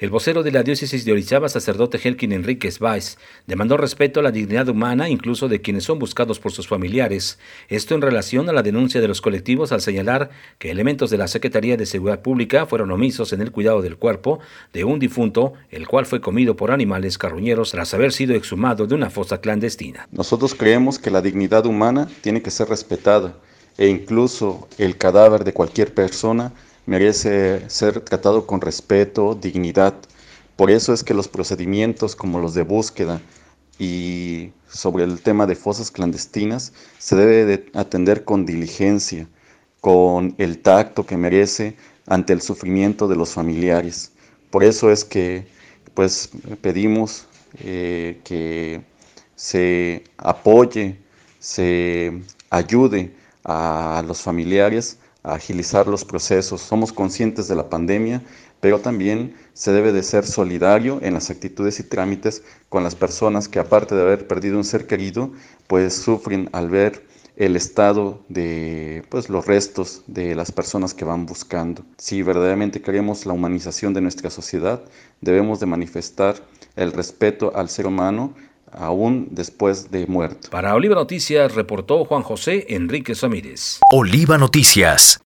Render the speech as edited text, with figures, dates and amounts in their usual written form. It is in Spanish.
El vocero de la diócesis de Orizaba, sacerdote Helkin Enríquez Valls, demandó respeto a la dignidad humana incluso de quienes son buscados por sus familiares. Esto en relación a la denuncia de los colectivos al señalar que elementos de la Secretaría de Seguridad Pública fueron omisos en el cuidado del cuerpo de un difunto, el cual fue comido por animales carroñeros tras haber sido exhumado de una fosa clandestina. Nosotros creemos que la dignidad humana tiene que ser respetada e incluso el cadáver de cualquier persona merece ser tratado con respeto, dignidad. Por eso es que los procedimientos como los de búsqueda y sobre el tema de fosas clandestinas se debe de atender con diligencia, con el tacto que merece ante el sufrimiento de los familiares. Por eso es que pedimos que se apoye, se ayude a los familiares a agilizar los procesos. Somos conscientes de la pandemia, pero también se debe de ser solidario en las actitudes y trámites con las personas que, aparte de haber perdido un ser querido, pues sufren al ver el estado de los restos de las personas que van buscando. Si verdaderamente queremos la humanización de nuestra sociedad, debemos de manifestar el respeto al ser humano aún después de muerto. Para Oliva Noticias reportó Juan José Enríquez Ramírez. Oliva Noticias.